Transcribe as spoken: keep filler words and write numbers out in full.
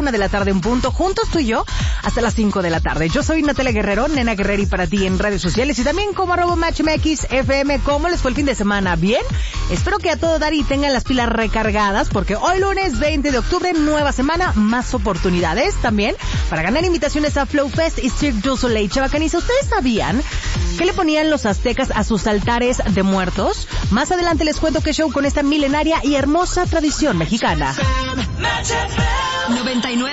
una de la tarde en punto, juntos tú y yo, hasta las cinco de la tarde. Yo soy Natalia Guerrero, Nena Guerreri para ti en redes sociales y también como arroba MatchMX F M. ¿Cómo les fue el fin de semana? ¿Bien? Espero que a todo dar y tengan las pilas recargadas, porque hoy lunes veinte de octubre, nueva semana, más oportunidades también para ganar invitaciones a Flow Fest y Cirque du Soleil. Chavacaniza, ¿ustedes sabían qué le ponían los aztecas a sus altares de muertos? Más adelante les cuento qué show con esta milenaria y hermosa tradición mexicana. noventa y nueve